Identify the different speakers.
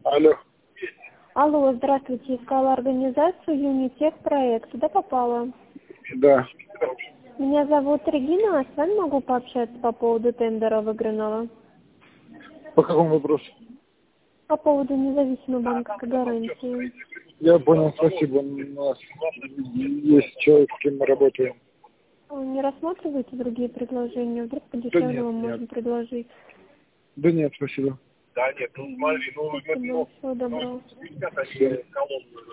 Speaker 1: Алло.
Speaker 2: Алло, здравствуйте. Искала организацию Юнитех проект. Туда попала.
Speaker 1: Да.
Speaker 2: Меня зовут Регина, а с вами могу пообщаться по поводу тендера выигранного?
Speaker 1: По какому вопросу?
Speaker 2: По поводу независимой банковской гарантии.
Speaker 1: Я понял, спасибо. У нас есть человек, с кем мы работаем.
Speaker 2: Вы не рассматриваете другие предложения? Вдруг
Speaker 1: Да
Speaker 2: подешевле
Speaker 1: нет,
Speaker 2: вам
Speaker 1: нет.
Speaker 2: можно предложить?
Speaker 1: Да нет, спасибо.
Speaker 2: Спасибо. Всего доброго.
Speaker 1: Всем.